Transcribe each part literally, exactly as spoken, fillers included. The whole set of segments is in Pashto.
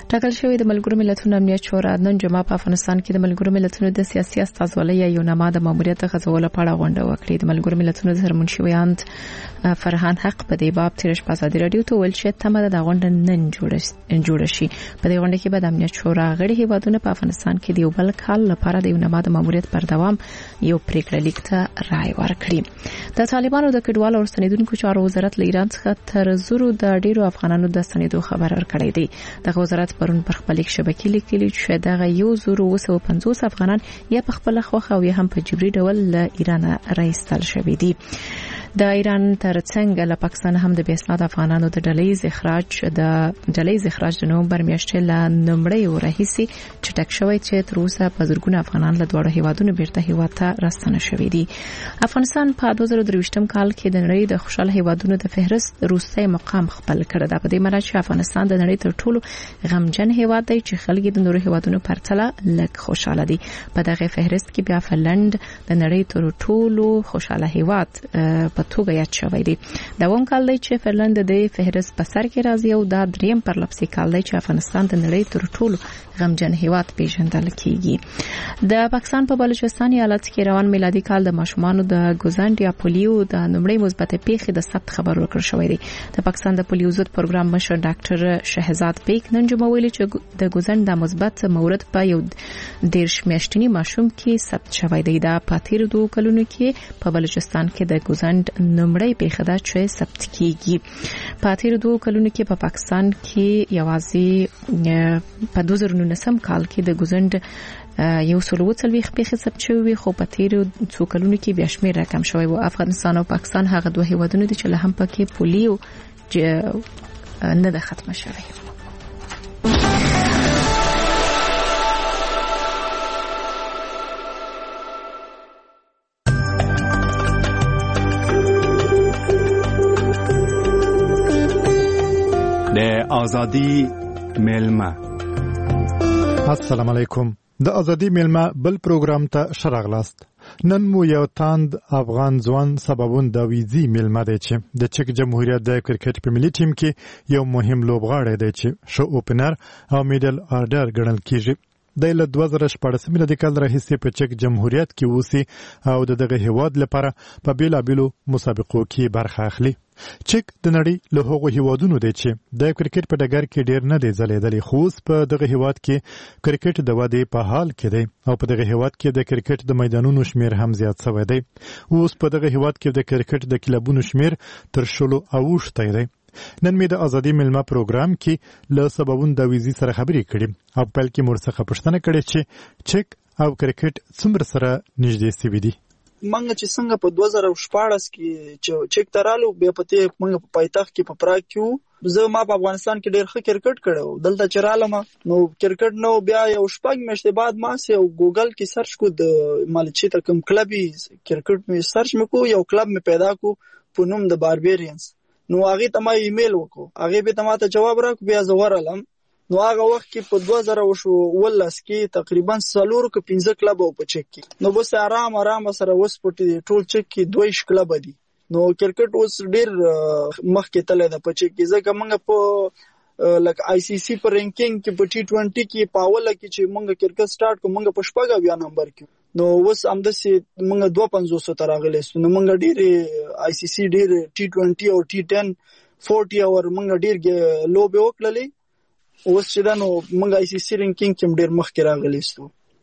ټاکل شوی د ملګرو ملتونو امنیت شورا نن جمعه په افغانستان کې د ملګرو ملتونو د سیاسي استازولۍ یو نامه د ماموریت غځولو په اړه غونډه وکړه. د ملګرو ملتونو د سرمنشیاند فرهان حق په دې باب تیرش په ازادي رادیو ته ویل چې تمه د غونډه نن جوړ شي. په دې غونډه کې به د امنیت شورا غړي هیوادونه په افغانستان کې د یو بل کال لپاره د یو نامه د ماموریت پر دوام یو پریکړه لیک ته رائے ورکړي. د طالبانو د کډوالو او ستنیدونکو چارو وزارت له ایران څخه تر زرو د ډیرو افغانانو د ستنیدو خبر ورکړی دی. د وزارت پرون پر خپل شبکې لیکلي چې دغه یو زر او سل او پنځوس افغانان یا په خپل خوخه او یا هم په جبري ډول له ایران راایستل شوي دي. د ایران ترڅنګ له پاکستان هم د بیاسناد افغانانو د ډلې اخراج د ډلې اخراج د نومبر میاشتې له نمړې ورهیسي چټک شوی چې تر اوسه په زرګونه افغانان له دوه هیوادونو بیرته هیواد ته راستنه شوي دي. افغانستان په دوه زره درویشتم کال کې د نړۍ د خوشاله هیوادونو د فهرست وروستي مقام خپل کړ. دا په دې معنی چې افغانستان د نړۍ تر ټولو غمجن هیواد دی چې خلک د نورو هیوادونو پرتله لږ خوشاله دي. په دغه فهرست کې بیا فنلند د نړۍ تر ټولو خوشاله هیواد په توګه یاد شوی دی. دا ووم کال دی چې فنلند د فهرست په سر کې راځي او دا دریم پرلپسې کال دی چې افغانستان د نړۍ تر ټولو غمجن هیواد پیژندل کیږي. د پاکستان په بلوچستان ایالت کې روان میلادي کال د ماشومانو د ګوزند یا پولیو د نمړې مثبت پیښې د ثبت خبر ورکړ شوی دی. د پاکستان د پولیو ضد پروګرام مشر ډاکټر شهزاد بیگ نن جمعه ویلي چې د ګوزند د مثبت مورد په یو دیرش میاشتنی ماشوم کې ثبت شوی دی. دا په تیر دوه کلونو کې په بلوچستان کې د ګوزند نمړې پیښه ده چې ثبت کیږي. په تیر دوه کلونو کې په پا پاکستان کې یوازې په دوه زره نولسم کال کې د ګوزند یو سل او څلوېښت پیښې ثبت شوې خو په تیر څو کلونو کې بیا شمېر راکم شوی و. افغانستان او پاکستان هغه دوه هیوادونه دي چې له هم پکې پولیو نه ده ختمه شوې. د ازادي ملما. السلام علیکم. د ازادي ملما بل پروګرام ته شراغلاست. نن مو یو تاند افغان ځوان سببون د ویزي ملما دی چې د چک جمهوریت د کرکټ په ملي ټیم کې یو مهم لوبغاړی دی چې شو اوپنر او میډل آرډر ګڼل کیږي. د له دوه زره شپږ میلادي کال راهیسې په چک جمهوریت کې اوسي او د دغه هیواد لپاره په بیلابیلو مسابقو کې برخه اخلي. چک د نړۍ له هغو هیوادونو دی چې د کرکټ په ډګر کې ډیر نه دی ځلیدلی خو اوس په دغه هیواد کې کرکټ د ودې په حال کې دی او په دغه هیواد کې د کرکټ د میدانونو شمیر هم زیات شوی دی. اوس په دغه هیواد کې د کرکټ د کلبونو شمیر تر شلو اوښتی دی. نن مې د ازادي ملما پروګرام کې له سببون د ویزي سره خبرې کړې او بل کې مرڅخه پښتنه کړې چې چک او کرکټ څومره سره نږدې سوي دي. منګه چې څنګه په دوه زره شپاړس کې چې چک ترالو بیا پته منګه په پایتخت کې په پراګ کې زه ما په افغانستان کې ډېر ښه کرکټ کړو. دلته چرالم نو کرکټ نو بیا یو شپږ میاشتې بعد ما سه ګوګل کې سرچ کو د مالچی ته کوم کلبي کرکټ مې سرچ مکو یو کلب مې پیدا کو په نوم د باربیرینز. نو هغه ته ما ایمیل وکړو هغه به ته ته جواب راکو بیا زه ورالم. نو هغه وخت کې په دوه زره ولس کې تقریبا څلور کې پنځه کلب او په چک کې نو بس آرام آرام سره وسپټي ټول چک کې دوه کلب دي. نو کرکټ اوس ډیر مخکې تللی ده په چک کې ځکه موږ په لکه آی سی سی په رینکینګ کې په ټي ټوینټي کې په اوله کې چې موږ کرکټ سٹارټ کوو موږ په شپږ اویا نمبر کې نو اوس همداسې موږ دوه پنځوس ته راغلی سو. نو موږ ډېرې آی سی سی ډېر ټي ټوینټي او ټي ټن فورټي اور موږ ډېر لوبې وکړلې. اوس چې دا نو موږ آی سی سی رینکینګ کې هم ډېر مخکې راغلی سو.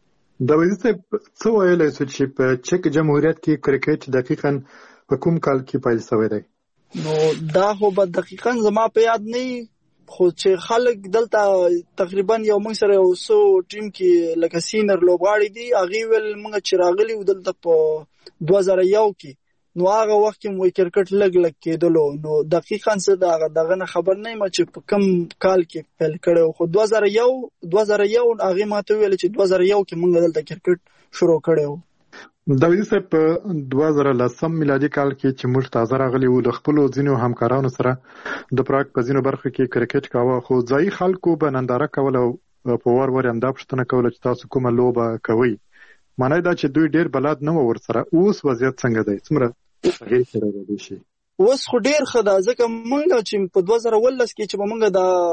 د ویزي صاحب څه ویلی سو چې په چک جمهوریت کې کرکټ دقیقاً په کوم کال کې پیل شوی دی؟ نو دا خو به دقیقاً زما په یاد نه خو چې خلک دلته تقریبا یو موږ سره یو څو ټیم کې لکه سینر لوبغاړي دي هغې ویل موږ چې راغلي وو دلته په دوه زره یو کې نو هغه وخت کې مو کرکټ لګ لګ کېدلو. نو دقیقاً څه دغه دغه نه خبر نه یم چې په کوم کال کې پیل کړی خو دوه زره یو دوه زره یو هغې ما ته ویل چې دوه زره یو کې موږ دلته کرکټ شروع کړی وو. د ویزي صاحب په دوه زره لسم میلادي کال کې چې موږ تازه راغلي وو له خپلو ځینو همکارانو سره د پراګ په ځینو برخو کې کرکټ کاوه خو ځایي خلکو به ننداره کوله او په وار وار همدا پوښتنه کوله چې تاسو کومه لوبه کوئ. معنی دا چې دوی ډېر بلد نه وو ورسره. اوس وضعیت څنګه دی؟ څومره تغیر کړی دی شي؟ اوس خو ډیر ښه ده ځکه مونږ چې په دوه زره ولس کې چې مونږ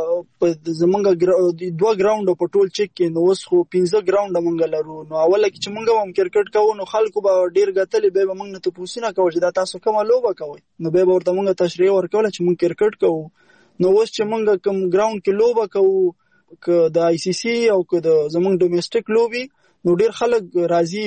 د زمونږ دوه ګراونډ په ټول چک کې نو اوس خو پنځه ګراونډ مونږ لرو نو اوله کې چې مونږ هم کرکټ کوو نو خلکو به ډیر غتلې به مونږ نه تاسو نه کوي چې دا تاسو کومه لوبه کوي نو به ورته مونږ تشریح ورکول چې مونږ کرکټ کوو نو اوس چې مونږ کوم ګراوند کې لوبه کوو ک د آی سی سی او ک د زمونږ ډومېسټک لوبي نو ډیر خلک راضي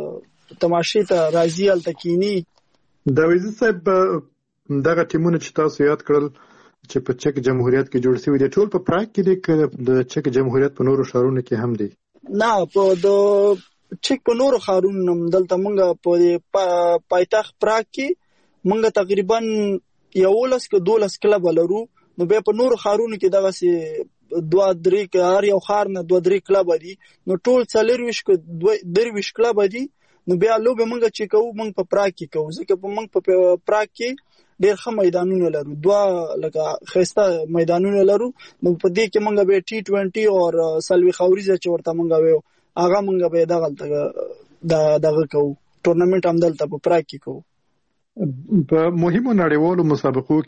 تماشې ته راضي التکینی دا ویزه صاحب دغه ټیمونه چې تاسو یاد کړل چې په چک جمهوریت کې جوړ شوی دي ټول په پراګ کې دي د چک جمهوریت په نورو ښارونو کې هم دي نه په د چک په نورو ښارونو هم دلته مونږ په پایتخت پراګ کې مونږ تقریبا یولس کې دولس کلب لرو نو به په نورو ښارونو کې دغه سي دوه درې هر یو ښار نه دوه درې کلب دي نو ټول څلورویشت کې دوه درویشت کلب دي نو بیا لوبه مونږ چې کوو مونږ په پراګ کې کوو ځکه په مونږ په پراګ کې ډېر ښه میدانونه لرو دوه لکه ښایسته میدانونه لرو نو په دې کې مونږ به ټي ټوینټي او سلوي خاوریزه چې ورته مونږ وایو هغه مونږ به دغه دغه کوو ټورنمنټ هم دلته په پراګ کې کوو په مهمو نړیوالو مسابقو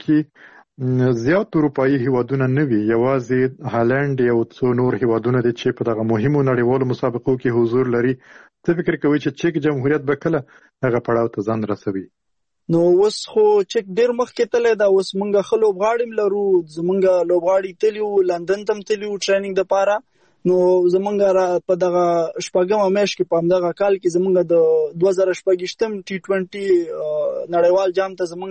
کې زیات اروپایي هیوادونه نه وي یوازې هالند یو څو نور هیوادونه دي چې په دغه مهمو نړیوالو مسابقو کې حضور لري څه فکر کوي چې چک جمهوریت به کله هغه پړاو ته ځان رسوي نو اوس خو چک ډیر مخکې تللی دا اوس مونږ ښه لوبغاړي لرو زمونږ لوبغاړي تللي وو لندن ته هم تللي وو ټریننګ دپاره نو زمونږ په دغه شپږمه میاشت کې په همدغه کال کې زمونږ د دوه زره شپږویشتم ټي ټوینټي نړیوال جام ته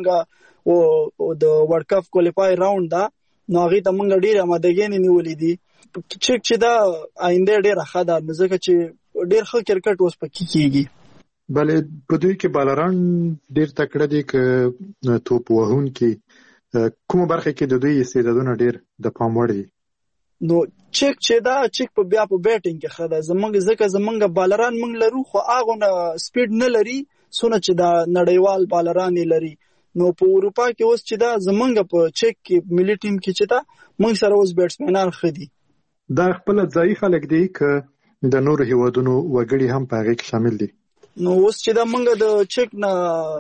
زمونږ د ورلډ کپ کوالیفای راوند ده نو هغې ته مونږ ډېرې امادګۍ نیولې دي چک چې دا آینده ډېره ښه ده نو ځکه چې ډېر ښه کرکټ اوس پکې کېږي بلې په دوی کې بالران ډېر تکړه دي که توپ وهونکي کومه برخه کې د دوی استعدادونه ډېر د پام وړ دي نو چک چې دا چک په بیا په بیټینګ کې ښه ده زمونږ ځکه زمونږ بالران مونږ لرو خو هغونه سپیډ نه لري څونه چې دا نړیوال بالران یې لري نو په اروپا کې اوس چې دا زمونږ په چک کې ملي ټیم کې چې دا مونږ سره اوس بیټسمنان ښه دي دا خپل ځایي خلک دي که د نورو هیوادونو وګړي هم په هغې کې شامل دي نو اوس چې دا مونږ د چک نه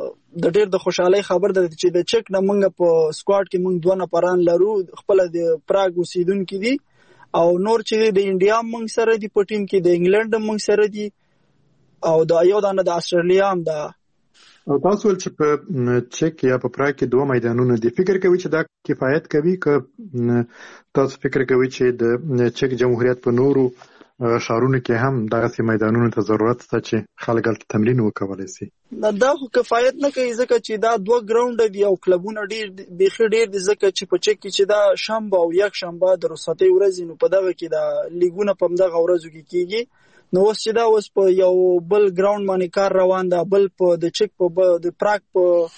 د ډېر د خوشحالۍ خبر ده چې د چک نه مونږ په سکواډ کې مونږ دوه نفران لرو خپله د پراګ اوسېدونکي دي او نور چې د انډیا مونږ سره دي په ټیم کې د انګلند مونږ سره دي او د یو دانه د استرالیا هم ده او تاسو ول چې په چک یا په پراګ کې دوه میدانونه دي فکر کوي چې دا کفایت کوي که تاسو فکر کوي چې د چک جمهوریت په نورو ښارونو کې هم دغسې میدانونو ته ضرورت شته چې خلک هلته تمرین وکولی شي دا خو کفایت نه کوي ځکه چې دا دوه ګراونډه دي او کلبونه ډېر بیخي ډېر دي ځکه چې په چک کې چې دا شنبه او یک شنبه د رخصتۍ ورځې نو په دغه کې دا لیګونه په همدغه ورځو کې کېږي نو اوس چې دا اوس په یو بل ګراوند باندې کار روان ده بل په د چک په د پراګ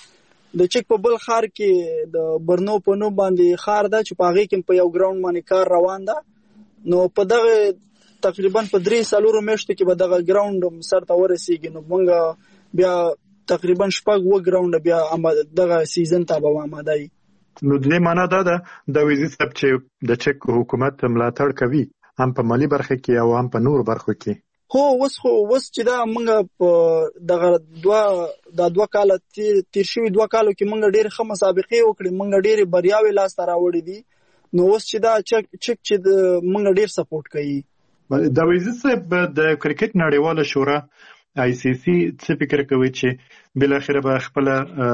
په د چک په بل ښار کې د برنو په نوم باندې ښار ده چې په هغې کې په یو ګراوند باندې کار روان ده نو په دغه تقریبا په درې څلورو میاشتو کې به دغه ګراوند سر ته ورسېږي نو مونږ بیا تقریبا شپږ اووه ګراونډه بیا دغه سیزن ته به آماده یي نو د دې معنا دا ده د ویزي صاحب چې د چک حکومت ملاتړ کوي هم په مالي برخه کې او هم په نورو برخو کې هو اوس خو اوس چې دا مونږ په دغه دوه دا دوه کاله تیر شوي دوه کالو کې مونږ ډېرې ښه مسابقې وکړې مونږ ډېرې بریاوې لاسته راوړې دي نو اوس چې دا چک چک چې مونږ ډېر سپورټ کوي د ویزي صاحب د کرکټ نړیواله شورا آی سی سی څه فکر کوي چې بالاخره به خپله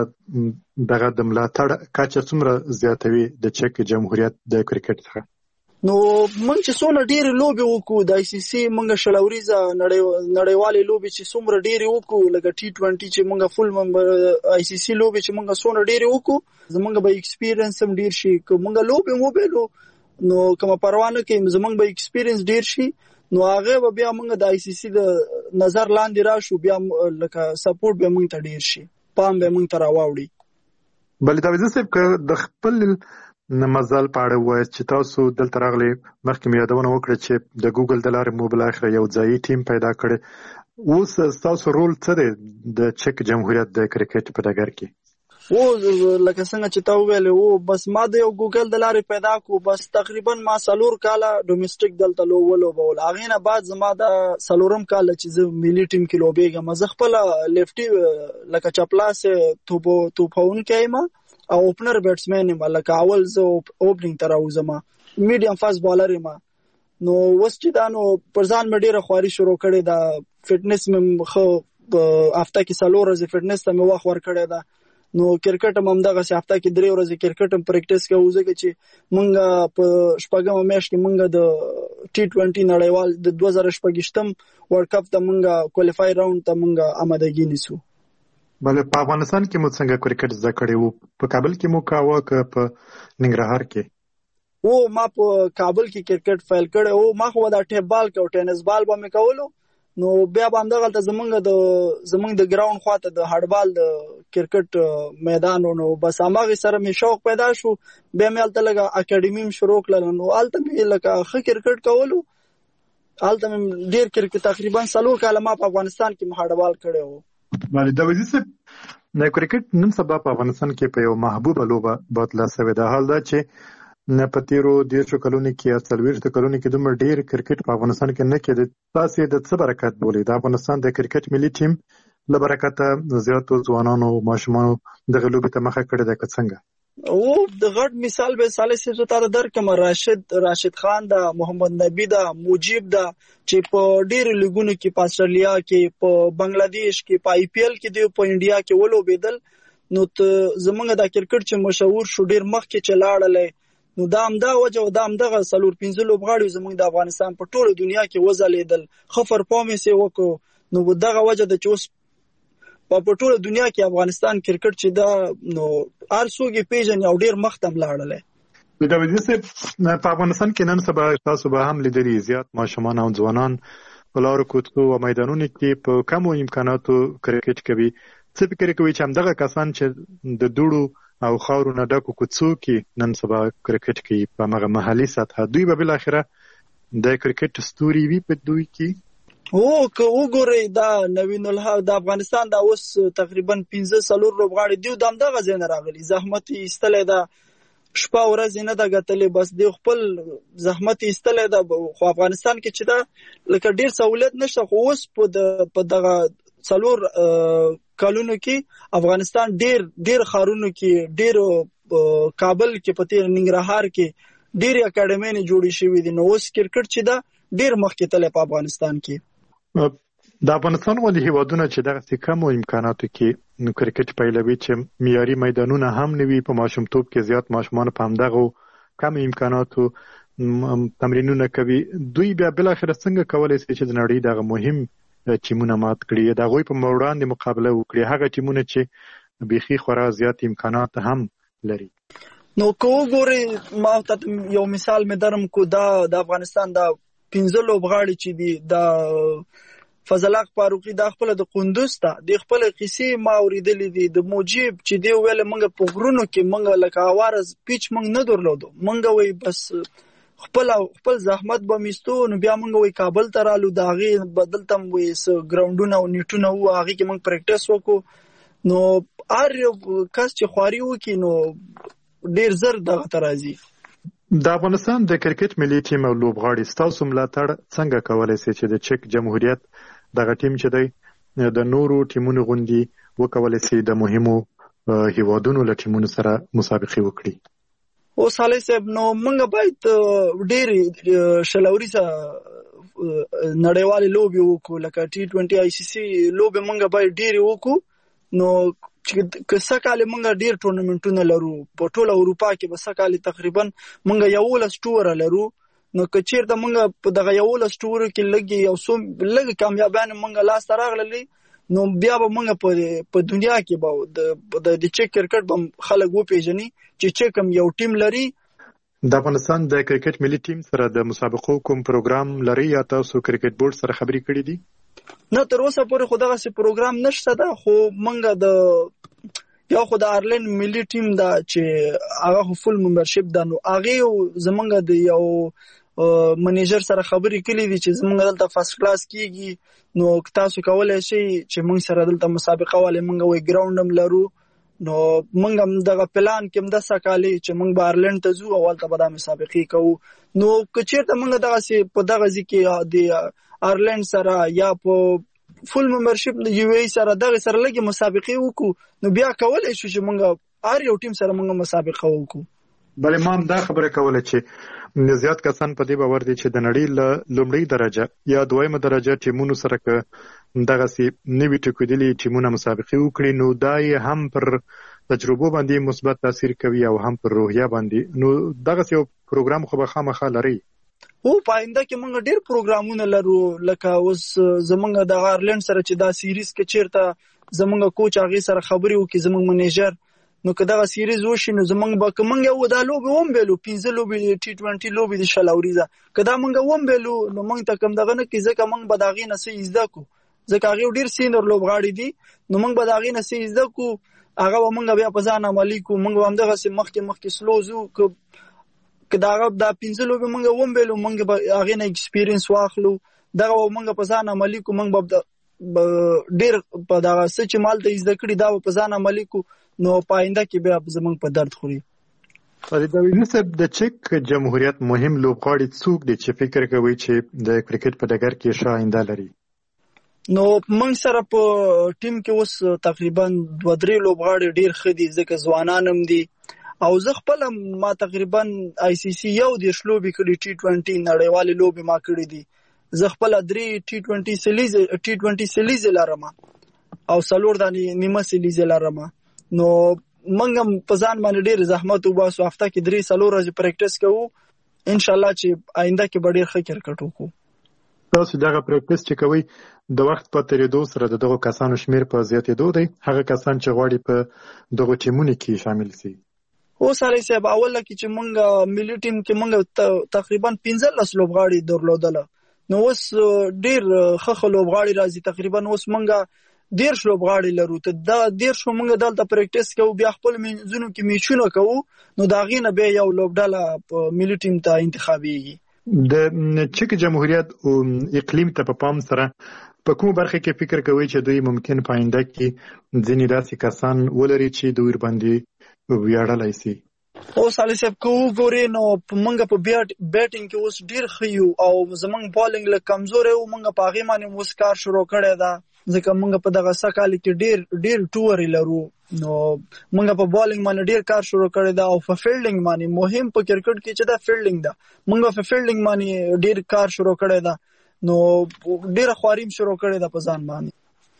دغه د ملاتړ کچه څومره زیاتوي د چک جمهوریت د کرکټ څخه نو مونږ چې څومره ډېرې لوبې وکړو د آی سی سی مونږ شل اوریزه نړیوالې لوبې چې څومره ډېرې وکړو لکه ټي ټوینټي چې مونږ فل ممبر آی سی سی لوبې چې مونږ څومره ډېرې وکړو زمونږ به ایکسپیرینس هم ډېر شي که مونږ لوبې وبایلو نو کومه پروا نه کوي زمونږ به ایکسپیرینس ډېر شي نو هغه به بیا موږ د آی سی سی د نظر لاندې راشو بیا لکه سپورټ به موږ ته ډیر شي پام به موږ ته راوړي بلې دا ویزه صاحب که د خپل مزل په اړه ووایاست چې تاسو دلته راغلي مخکې مې یادونه وکړه چې د ګوګل د لارې مو بالاخره یو ځایي ټیم پیدا کړی اوس ستاسو رول څه دی د چک جمهوریت د کرکټ په ډګر کې او لکه څنګه چې تا وویلې او بس ما د یو ګوګل د لارې پیدا کو بس تقریبا ما څلور کاله ډومېسټک دلته ولوبول هغې نه بعد زما د څلورم کال چې زه ملي ټیم کې لوبېږم زه خپله لیفټي لکه چپلاس توپ توپونکی یم او اوپنر بیټسمن یم، لکه اول زه اوپننګ ته راوځم، میډیم فاست بالر یم. نو اوس چې دا نو پر ځان مې ډېره خواري شروع کړې ده، فټنس مې ښه هفته کې څلور ورځې فټنس ته مې وخت ورکړی ده. نو کرکټ هم همدغسې هفته کې درې ورځې کرکټ هم پریکټس کوو، ځکه چې موږ په شپږمه میاشت کې موږ د ټي ټوینټي نړیوال د دوه زره شپږویشتم ورلډ کپ ته موږ کوالیفای راوند ته موږ آمادګي نیسو. بله په افغانستان کې مو څنګه کرکټ زده کړی وو؟ په کابل کې مو کاوه که په ننګرهار کې؟ او ما په کابل کې کرکټ فیل کړی او ما خو دا ټیپ بال کو ټینس بال به مې کولو. نو بیا به همدغلته زمونږ د زمونږ د ګراوند خواته د هډبال د کرکټ میدان و، نو بس هماغې سره مې شوق پیدا شو. بیا مې هلته لږه اکاډمي هم شروع کړله، نو هلته مې لکه ښه کرکټ کولو. هلته مې ډېر کرکټ تقریبا څلور کاله ما په افغانستان کې مې هډبال کړی و. بله داودي صاحب، د کرکټ نن سبا په افغانستان کې په یو محبوبه لوبه بدله سوې ده. حال دا چې نه په تیرو دیرشو کلونو کې یا څلوېښتو کلونو کې دومره ډېر کرکټ په افغانستان کې نه کېده. تاسې د څه برکت بولئ د افغانستان د کرکټ ملي ټیم له برکته زیاتو ځوانانو او ماشومانو دغه لوبې ته مخه کړې ده که څنګه؟ او د غټ مثال به صالح صاحب زه تاته درکړم، راشد راشد خان ده، محمد نبی ده، مجیب ده، چې په ډېرو لیګونو کې په استرالیا کې، په بنگلادیش کې، په آی پی ایل کې دی، په انډیا کې ولوبېدل. نو زمونږ دا کرکټ چې مشهور شو ډېر مخکې چې لاړلی، نو دا همدا وجه او دا همدغه څلور پنځه لوبغاړي زموږ د افغانستان په ټوله دنیا کې وځلېدل، ښه پرفارمنس یې وکړو. نو دغه وجه ده چې اوس په ټوله دنیا کې افغانستان کرکټ چې دا نو هر څوک یې پیژني او ډېر مخته هم لاړلی. داودي صاحب، په افغانستان کې نن سبا تاسو به هم لیدلي زیات ماشومان او ځوانان په لارو کوڅو او میدانونو کې په کمو امکاناتو کرکټ کوي. څه فکر کوي چې همدغه کسان چې د دوړو او خاورو نه ډکو کوڅو کې نن سبا کرکټ کوي په هغه محلي سطحه، دوی به بالاخره د کرکټ ستوري وي په دوی کې؟ او که وګورئ دا نوین الحق د افغانستان دا اوس تقریبا پنځه څلور لوبغاړي دي، د همدغه ځای نه راغلي، زحمت یې ایستلی ده، شپه ورځ نه ده ګټلې، بس دی خپل زحمت یې ایستلی ده. خو افغانستان کې چې ده لکه ډېر سهولت نشته، خو اوس په دغه څلور کلونو کې افغانستان ډېر ډېر ښارونو کې، ډېر کابل کې، په تېر ننګرهار کې ډېرې اکاډمۍ جوړې شوي دي. نو اوس کرکټ چې ده ډېر مخکې تللی په افغانستان کې. د افغانستان غوندې هیوادونه چې دغسې کمو امکاناتو کې کرکټ پیلوي، چې معیاري میدانونه هم نه وي، په ماشومتوب کې زیات ماشومان په همدغو کم امکاناتو تمرینونه کوي، دوی بیا بالاخره څنګه کولی شي چې د نړۍ دغه مهم ټیمونه مات کړي، د هغوی په وړاندې مقابله وکړي، هغه ټیمونه چې بیخي خورا زیات امکانات هم لري؟ نو که وګورئ، ما ته یو مثال مې درم کو، دا د افغانستان دا پنځه لوبغاړي چې دي، دا فضل حق فاروقي دا خپله د قندوز ته د خپله قیسې ما اورېدلې دي، د مجیب چې دی ویله موږ په غرونو کې موږ لکه هواره پیچ موږ نه درلودو، موږ وایي بس خپل خپل زحمت به میستو. نو بیا موږ وایي کابل ته رالو، د هغې به دلته هم وایي څه ګراونډونه او نیټونه وو، هغې کې موږ پریکټس وکړو. نو هر یو کس چې خواري وکړي نو ډېر زر دغه ته راځي. د افغانستان د کرکټ ملي ټیم او لوبغاړي ستاسو ملاتړ څنګه کولی شي چې د چک جمهوریت دغه ټیم چې دی د نورو ټیمونو غوندې وکولی شي د مهمو هیوادونو له ټیمونو سره مسابقې وکړي؟ او صالح صاحب، نو موږ باید ډېرې شلوریزه نړیوالې لوبې وکړو، لکه ټي ټوینټي آی سی سی لوبې موږ باید ډېرې وکړو. نو که سږکال موږ ډېر ټورنمنټونه لرو، په ټوله اروپا کې به سږکال تقریبا موږ یولس ټوره لرو. نو که چېرته موږ په دغه یولس ټورو کې لږ یو څو لږ کامیابیان موږ لاسته راغللې، نو بیا به موږ په دنیا کې به د چک کرکټ به خلک وپېژني چې چک هم یو ټیم لري. د افغانستان د کرکټ ملي ټیم سره د مسابقو کوم پروګرام لري یا تاسو کرکټ بورډ سره خبرې کړې دي؟ نه، تر اوسه پورې خو دغسې پروګرام نشته ده، خو موږ د یو خو د آیرلینډ ملي ټیم ده چې هغه خو فل ممبرشپ ده، نو هغې زموږ د یو منیجر سره خبرې کړې دي چې زموږ دلته فرست کلاس کېږي، نو تاسو کولی شئ چې موږ سره دلته مسابقه والی موږ وایي ګراونډ هم لرو. نو موږ هم دغه پلان کې هم داسې کالي چې موږ به آیرلینډ ته ځو او هلته به دا مسابقې کوو. نو که چېرته موږ دغسې په دغه ځای کې د آیرلینډ سره یا په فل ممبرشپ د یو ای سره دغه سره لږې مسابقې وکړو، نو بیا کولی شو چې موږ هر یو ټیم سره موږ مسابقه وکړو. بلې ما هم دا خبره کوله چې زیات کسان په دې باور دي چې د نړۍ له لومړۍ درجه یا دویمه درجه ټیمونو سره که دغسې نوي ټوکېدلي ټیمونه مسابقې وکړي نو دا یې هم پر تجربو باندې مثبت تاثیر کوي او هم پر روحیه باندې. نو دغسې یو پروګرام خو به خامخا لرئ؟ هو په آینده کې موږ ډېر پروګرامونه لرو، لکه اوس زموږ د آیرلینډ سره چې دا سیریز کې چیرته زموږ کوچ هغې سره خبرې وکړي زموږ منیجر، نو که دغه سیریز وشي نو زموږ به که موږ یو دا لوبې ومبیلو پنځه لوبې ټي ټوینټي لوبې د شل اوریزه که دا موږ ومبیلو نو موږ ته کوم دغه نه کړي، ځکه موږ به د هغې نه څه زده کړو، ځکه هغې ډېر سینر لوبغاړي دي، نو موږ به د هغې نه څه زده کړو، هغه به موږ بیا په ځان عملي کړو، موږ به همدغسې مخکې مخکې سلو ځو. که د هغه دا پنځه لوبې موږ ومبیلو موږ به هغې نه اکسپیرینس واخلو، دغه به موږ په ځان عملي کړو، موږ به ډېر په دغه څه چې مالته زده کړي دا به په ځان عملي کړو، نو په آینده کې بیا زموږ په درد خوري. فرید صاحب د چک جمهوریت مهم لوبغاړي څوک دي چې فکر کوي چې د کرکټ په ډګر کې ښه آینده لري؟ نو موږ سره په ټیم کې اوس تقریبا دوه درې لوبغاړي ډېر ښه دي، ځکه ځوانان هم دي، او زه خپله ما تقریبا آی سی سی یو دېرش لوبې کړي، ټي ټوینټي نړیوالې لوبې ما کړي دي، زه خپله درې ټي ټوینټي سیلیزې ټي ټوینټي سیلیزې لرم او څلور دانې نیمه سیلیزې لرم. نو موږ هم په ځان باندې ډېر زحمت وباسو، هفته کې درې څلور ورځې پریکټس کوو، انشاءالله چې آینده کې به ډېر ښه کرکټ وکړو. تاسو دغه پریکټس چې کوئ د وخت په تېرېدو سره د دغو کسانو شمېر په زیاتېدو دی، هغه کسان چې غواړي په دغو ټیمونو کې شامل سي؟ اوس علي صاحب اوله کې چې موږ ملي ټیم کې موږ تقریبا پنځلس لوبغاړي درلودله، نو اوس ډېر ښه ښه لوبغاړي راځي، تقریبا اوس موږ دېرش لوبغاړي لرو، ته دا دېرشو موږ دلته پریکټس کوو، بیا خپل منځونو کې میچونه کوو، نو د هغې نه بیا یو لوبډله په ملي ټیم ته انتخابېږي. د چک جمهوریت اقلیم ته په پام سره په کومه برخه کې فکر کوئ چې دوی ممکن په آینده کې ځینې داسې کسان ولري چې دوی ورباندې ویاړلی سي؟ اوس علي صاحب که وګورې نو موږ په بیټینګ کې اوس ډېر ښه یو، او زموږ بالینګ لږ کمزوری و، موږ په هغې باندې اوس کار شروع کړی ده، ځکه موږ په دغه څه کال کې ډېر ډېر ټورې لرو، نو موږ په بالینګ باندې ډېر کار شروع کړی ده، او په فیلډینګ باندې مهم په کرکټ کې چې دا فیلډینګ ده، موږ په فیلډینګ باندې ډېر کار شروع کړی ده، نو ډېره خواري شروع کړې ده په ځان باندې.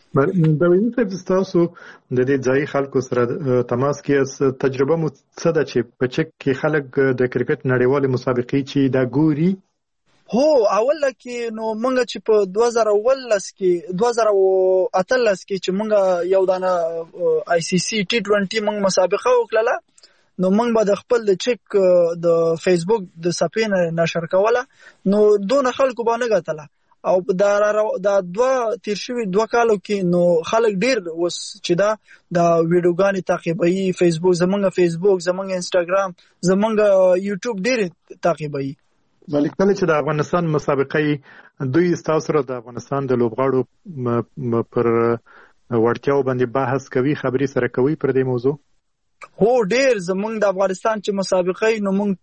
د ویني صاحب ستاسو د دې ځای خلکو سره تماس کې تجربه مو څه ده چې په چک کې خلک د کرکټ نړیوالې مسابقې چې دا ګوري؟ هو اوله کې نو موږ چې په دوه زره اوولس کې دوه زره اتلس کې چې موږ یو دانه آی سی سی ټي ټوینټي موږ مسابقه وکړله، نو موږ به د خپل د چک د فیسبوک د صفحې نه نشر کوله، نو دونه خلکو به نه ګټله، او دا دا دوه تیر شوي دوه کالو کې نو خلک ډېر اوس چې دا د ویډیوګانې تعقیبوي، فیسبوک زمونږ فیسبوک زمونږ انسټاګرام زمونږ یوټیوب ډېر تعقیبوي. بلې کله چې د افغانستان مسابقه دوی ستاسو سره د افغانستان د لوبغاړو پر وړتیاو باندې بحث کوي، خبرې سره کوي پر دې موضوع؟ هو ډېر زمونږ د افغانستان چې مسابقه نو موږ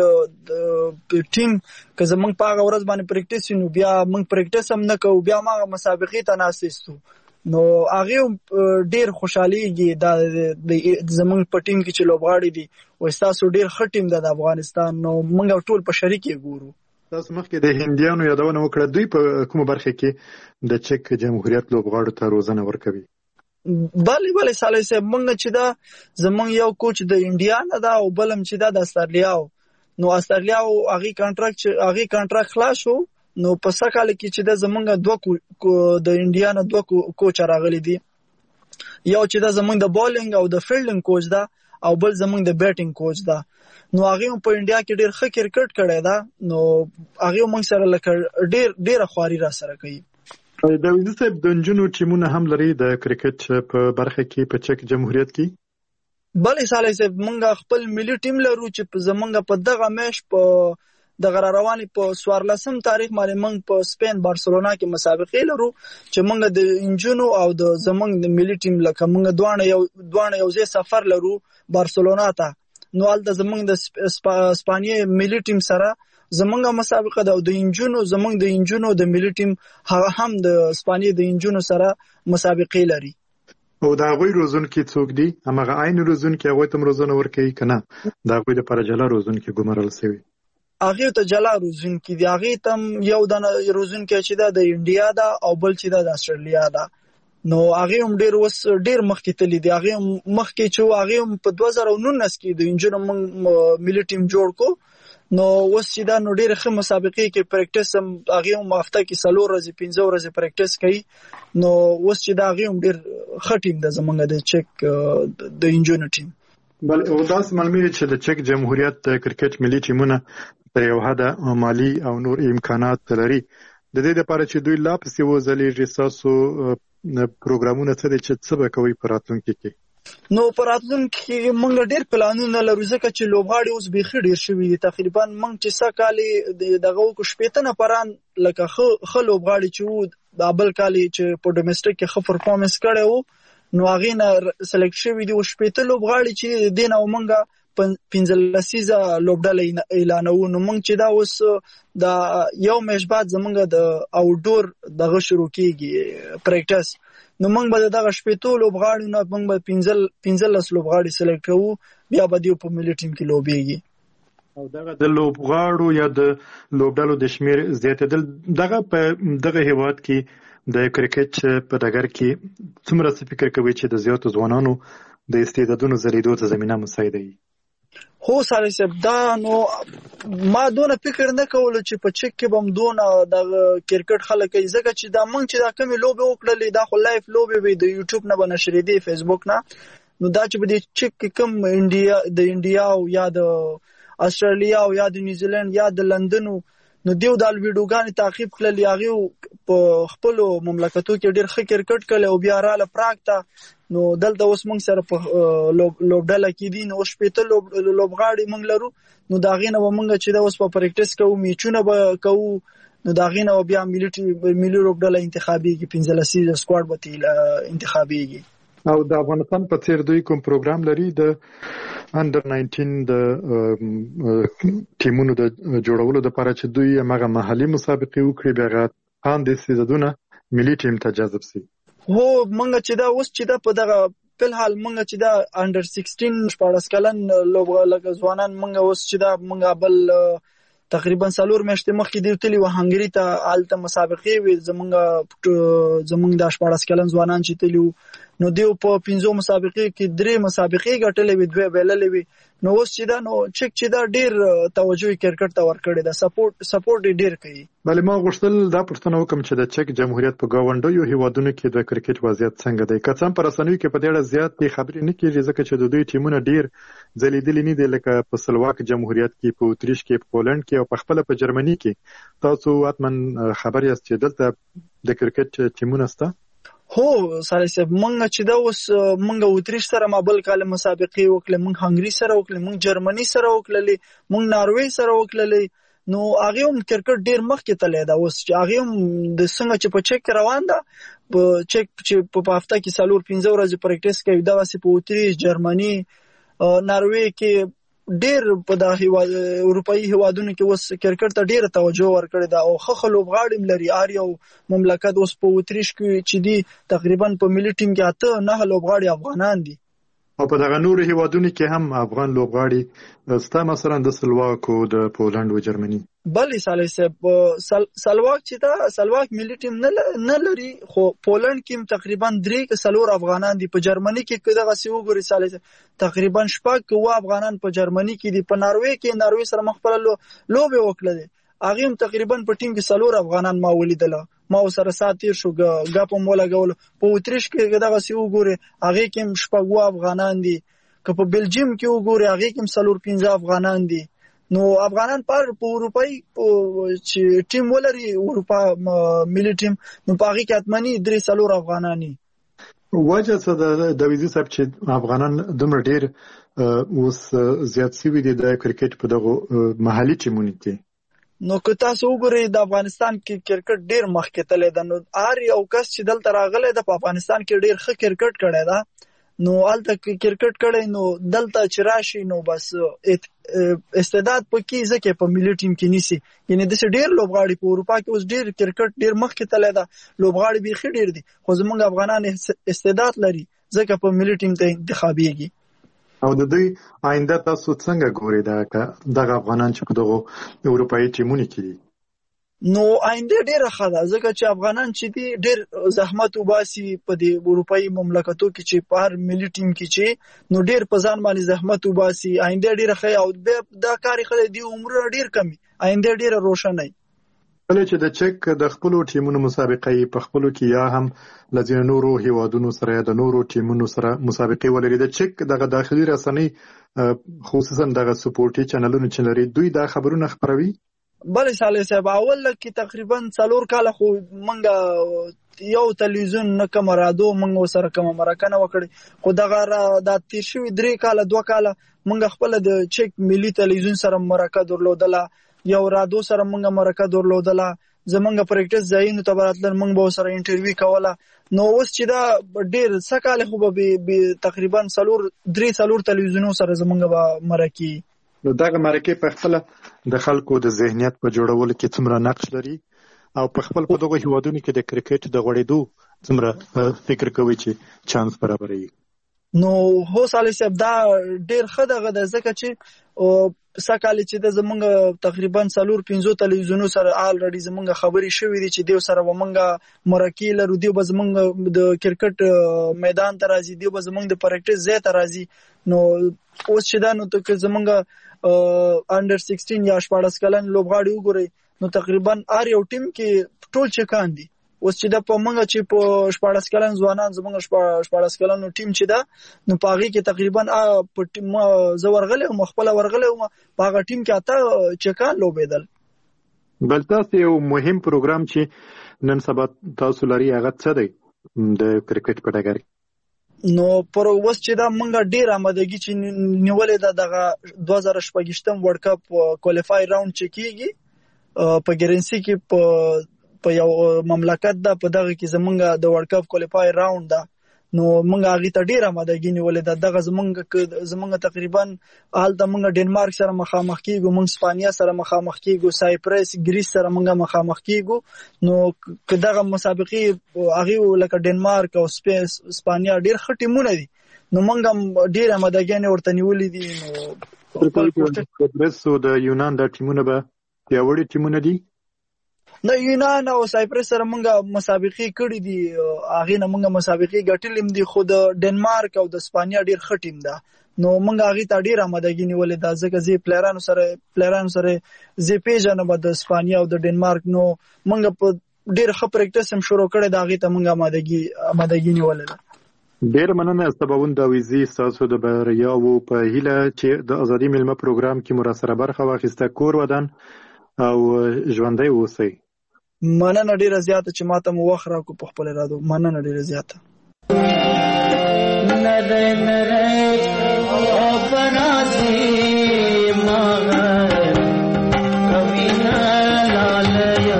ټول ټیم که زمونږ په هغه ورځ باندې پریکټس نو بیا موږ پریکټس هم نه کوو، بیا ما مسابقې ته ناستو، نو هغې ډېر خوشحالېږي دا زمونږ په ټیم کې چې لوبغاړي دي، وایي ستاسو ډېر ښه ټیم ده د افغانستان، نو موږ ټول په شریک یې ګورو. تاسو مخکې د هندیانو یادونه وکړه، دوی په کومه برخه کې د چک جمهوریت لوبغاړو ته روزنه ورکوي؟ بله بله صالح صاحب موږ چې دا زمونږ یو کوچ د انډیا نه ده، او بل هم چې دا د استرالیا و، نو استرالیا و هغې کانټراکټ چې هغې کانټراکټ خلاص شو، نو په څه کال کې چې دا زمونږ دوه د انډیا نه دوه کوچه راغلي دي، یو چې دا زمونږ د بالینګ او د فیلډینګ کوچ ده، او بل زمونږ د بیټینګ کوچ ده، نو هغې هم په انډیا کې ډېر ښه کرکټ کړی ده، نو هغې موږ سره لکه ډېر ډېره خواري را سره کوي. د ویني صاحب د نجونو ټیمونه هم لري د کرکټ په برخه کې په چک جمهوریت کې؟ بلې صالح صاحب موږ خپل ملي ټیم لرو چې زمونږ په دغه میش په دغه را روانې په څوارلسم تاریخ باندې موږ په سپین بارسلونا کې مسابقې لرو، چې موږ د انجونو او د زمونږ د ملي ټیم لکه موږ دواړه یو دواړه یو ځای سفر لرو بارسلونا ته، نو هلته زمونږ د اسپانیې ملي ټیم سره زمونږ مسابقه ده، او د انجونو زمونږ د انجونو د ملي ټیم هغه هم د اسپانیې د انجونو سره مسابقې لري. او دا غوي روزونکي څوک دي؟ همغه عین روزونکي هغه ته روزنه ورکوي کنه دا غوي د پر جلا روزونکي ګمارل شوی؟ هغه ته جلا روزونکي دی، هغه تم یو د روزونکي چې دا د انډیا دا او بل چې دا د استرالیا دا. نو هغه هم ډیر وس ډیر مخکې تللی دی، هغه مخکې چې هغه په دوه زره نولس کې د انجونو ملي ټیم جوړ کو. نو اوس چې دا نو ډېر ښه مسابقې کې پریکټس هم هغه هم هفته کې څلور ورځې پنځه ورځې پریکټس کوي. نو اوس چې دا هغه هم ډېر ښه ټیم ده زمونږ د چک د انجونو ټیم. بل او داس معلومه چې د چک جمهوریت د کرکټ ملي ټیمونه تر یو حده مالی او نور امکانات لري. د دې لپاره چې دوی لا پسې وځلې ریساسو پروګرامونه څه دي چې څه به کوي په راتلونکي کې؟ نو په راتلونکي کې موږ ډېر پلانونه لرو ځکه چې لوبغاړي اوس بیخي ډېر شوي دي. تقریبا موږ چې څه کالې دغه وکړو شپېته نفران لکه ښه لوبغاړي چې وو دا بل کالې چې په ډومېسټک کې ښه پرفارمنس کړی وو نو هغې نه سلیکټ شوي دي. اوس شپېته لوبغاړي چې دې نه موږ پنځه لسیزه لوبډله اعلانوو. نو موږ چې دا اوس دا یو میاشت بعد زموږ د آوټډور دغه شروع کېږي پریکټس. نو موږ به دغه شپېتو لوبغاړو نه موږ به پنځلس لوبغاړي سلیکټ کوو، بیا به دوی په ملي ټیم کې لوبېږي. او دغه د لوبغاړو یا د لوبډلو د شمېر زیاتېدل دغه په دغه هېواد کې د کرکټ په ډګر کې څومره څه فکر کوي چې د زیاتو ځوانانو د استعدادونو ځلېدو ته زمینه مساعده وي؟ هو سالي صاحب دا نو ما دونه فکر نه کولو چې په چک کې بم دونه د کرکټ خلک کوي ځکه چې دا مونږ چې دا کمی لوبې وکړلې دا خو لایف لوبې وي د یوټیوب نه به نشرې دي فیسبوک نه. نو دا چې به د چک کې کم انډیا د انډیا او یا د استرالیا او یا د نیوزیلند یا د لندن نو دیو د ویډیوګانې تعقیب کړلې هغه په خپل مملکتو کې ډېر ښه کرکټ کړي او بیا رااله پراګ ته. نو دلته اوس موږ سره په لوبډله کې دي نو شپېته لوبغاړي موږ لرو. نو دا غي نه موږ چې دا اوس په پریکټس کوو میچونه به کوو. نو دا غي نه بیا ملي ملي لوبډله انتخابيږي پنځه لسیزه سکواډ به انتخابيږي. او د افغانستان په څیر دوی کوم پروګرام لري د انډر ناینټین د ټیمونو د جوړولو لپاره چې دوی هغه محلي مسابقې وکړي بیا ان د سیزدونه ملي ټیم ته جذب شي؟ هو موږ چې دا اوس چې دا په دغه په حال موږ چې دا انډر سیکسټین شپږ کلن لوبغاړي ځوانان موږ اوس چې دا موږ بل تقریبا څلور میاشتې مخکې دی تللی و هنګري ته آلته مسابقې وي زمونږ زمونږ د شپږ کلن ځوانان چې تللی نو دیو په پنځو مسابقې کې درې مسابقې ګټلې وي دوه بیللې وي. نو اوس چې دا نو چک چې دا ډیر توجه کرکټ ته ورکړي دا سپورټ سپورټ ډیر کوي. بلې ما غوښتل دا پوښتنه وکم چې د چک جمهوریت په گاونډیو هیوادونو کې د کرکټ وضعیت څنګه دی؟ که څه هم په رسنیو کې په دې اړه زیات خبرې نه کیږي ځکه چې د دوی ټیمونه ډیر ځلیدلي نه دي لکه په سلواک جمهوریت کې، په اتریش کې، په پولند کې او په خپل په جرمني کې. تاسو حتمن خبر یاست چې دلته د کرکټ ټیمونه شته؟ هو سالي صاحب مونږ چې دا اوس مونږ اتریش سره ما بل کال مسابقې وکړې، مونږ هنګري سره وکړې، مونږ جرمني سره وکړلې، مونږ ناروې سره وکړلې. نو هغه هم کرکټ ډیر مخکې تللی دا اوس چې هغه هم د څنګه چې په چک روان ده په چک چې په هفته کې څلور پنځه ورځې پریکټس کوي دا واسي په اتریش، جرمني، ناروې کې ډیر په د اروپאי هیوادونو کې اوس کرکټ ته ډیر توجه ورکړي دا او خخ لوبغاړي لري. اریو مملکت اوس په اتریش کې چې دی تقریبا په ملي ټیم کې اته نه لوبغاړي افغانان دي او په دغه نور هیوادونو کې هم افغان لوبغاړي ستا مثلا د سلواک او د پولند او جرمني. بلې سالي صاحب سلواک چې دا سلواک ملي ټیم نه لري خو پولند کې تقریبا درې څلور افغانان دي. په جرمني کې دغه سی وګوري سالي تقریبا شپږ و افغانان په جرمني کې دي. په ناروې کې ناروې سره مخبل لوبه وکړه هغه هم تقریبا په ټیم کې څلور افغانان ما ولیدل. ما سره ساتیر شو غاپ مو لګول. په اتریش کې دغه سی وګوري هغه کې شپږ و افغانان دي. که په بلجیم کې وګوري هغه کې څلور پنځه افغانان دي. نو افغانان پر په اروپאי چې ټیم ولري اروپا ملي ټیم نو په هغه کې اتمنی درې څلور افغانانی. وجه څه د ویزي صاحب چې افغانان دومره ډیر اوس زیات سوي دي د کرکټ په دغه محلي ټیمونو کې؟ نو که تاسو وګورئ د افغانستان کې کرکټ ډیر مخکې تللی ده. نو هر یو کس چې دلته راغلی ده په افغانستان کې ډیر ښه کرکټ کړی ده نو هلته کرکټ کړی نو دلته چې راشي نو بس استعداد پکې ځکه په ملي ټیم کې نیسي. یعنی داسې ډیر لوبغاړي په اروپا کې اوس ډیر کرکټ ډیر مخکې تللی ده لوبغاړي بیخي ډیر دي خو زمونږ افغانان استعداد لري ځکه په ملي ټیم ته انتخابيږي. او د دې آینده تاسو څنګه ګورئ دا دغه افغانان چې په دغه اروپایي ټیمونو کې دي؟ نو آینده ډیره ښه ده ځکه چې افغانان چې دي ډیر زحمت وباسي په دې اروپایي مملکتو کې چې په هر ملي ټیم کې چې نو ډیر په ځان باندې زحمت وباسي. آینده ډیره ښه او دا کار خلک دی عمر ډیر کمی، آینده ډیره روښانه. کله چې د چک د خپل ټیمونو مسابقې په خپل کې یا هم لزین نورو هیوادونو سره د نورو ټیمونو سره مسابقې ولري، د چک دغه داخلي رسنۍ خصوصا دغه سپورټي چینلونو چې لري دوی دا خبرونه خبروي. بله صالح صاحب اول کې تقریبا څلور کاله خو منګه یو تلویزیون نه کوم رادیو منګه سره کوم مرکه وکړي، خو دغه د تیر شوی درې کاله دوه کاله منګه خپل د چک ملي تلویزیون سره مرکه درلودله، یو رادیو سره منګه مرکه درلودله، زمونږ پریکټس ځایونو ته براتل منګه به سره انټرویو کوله. نو اوس چې دا ډیر سکاله خو به تقریبا څلور درې څلور تلویزیونو سره زمونږ به مرکه. نو دغه مرکه په خپل د خلکو د ذهنیت په جوړولو کې څومره نقش لري او په خپل په دغه هیوادونو کې د کرکټ د غوړېدو څومره فکر کوي چې چانس برابري؟ نو هو صالح صاحب دا ډیر ښه دغه د ځکه چې سکاله چې د زمونږ تقریبا څلور پنځه تلویزیونو سره الریډي زمونږ خبري شوې دي چې دیو سره ومنګه مرکه لرو، دیو به زمونږ د کرکټ میدان ته راځي، دیو به زمونږ د پریکټس ځای ته راځي. نو اوس چې دا نو ته زمونږ انډر سیکسټین یا شپاړس کلن لوبغاړي وګورئ نو تقریبا هر یو ټیم کې ټول چکان دي. اوس چې دا په منګه چې په شپاړس کلن ځوانان زمونږ شپاړس کلن ټیم چې دا نو پاغي کې تقریبا په ټیم زو ورغله او مخبل ورغله او پاغه ټیم کې اته چکان لوبېدل. بل تاسو یو مهم پروګرام چې نن سبا تاسو لري هغه څه دی د کرکټ په ډګر؟ نو پر اوس چې دا منګه ډیر آمادګي چې نیولې ده دغه دوه زره شپږم ورلد کپ کوالیفای راوند چې کیږي په ګرنسي کې په په یو مملکت ده، په دغه کې زمونږ د ورلد کپ کوالیفای راوند ده. نو منګه هغه ته ډیر آمادګي نیولې ده. دغه زمونږ زمونږ تقریبا حال د منګه ډنمارک سره مخامخ کیږو، منګ اسپانیا سره مخامخ کیږو، سایپرس ګریس سره منګه مخامخ کیږو. نو که دغه مسابقې هغه لکه ډنمارک او اسپانیا ډیر ښه ټیمونه دي نو منګه ډیر آمادګي ورته نیولې دي. نو سایپرس او د یونان د ټیمونه به پیاوړي ټیمونه دي. د یونان او سایپرس سره منګه مسابقې کړې دي، هغه نه منګه مسابقې ګټلې دي، خو د ډنمارک او د اسپانیا ډیر ښه ټیم ده. نو منګه هغه ته ډیر آمادګي نیولې ده ځکه زی پلیرانو سره پلیرانو سره زی پیژنه به د اسپانیا او د ډنمارک. نو منګه په ډیر ښه پریکټس هم شروع کړی دا هغه ته منګه آمادګي آمادګي نیولې ده. ډیر مننه سباوند داویزی تاسو د بریاو په هیله چې د ازادي ملمه پروګرام کې مراسره برخه واخیسته. کور ودان او ژوندۍ اوسئ. مننه ډیره زیاته چې ماته مو وخت راکو په خپل رادو. مننه ډیره زیاته. نره نره او برازي ماغر کبي نه لال یو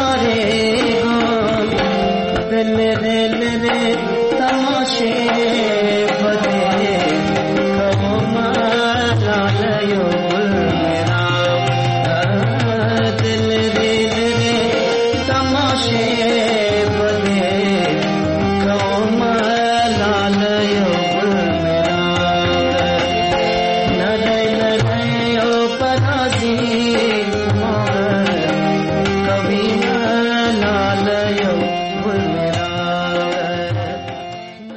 मेरे मेरे तमाशे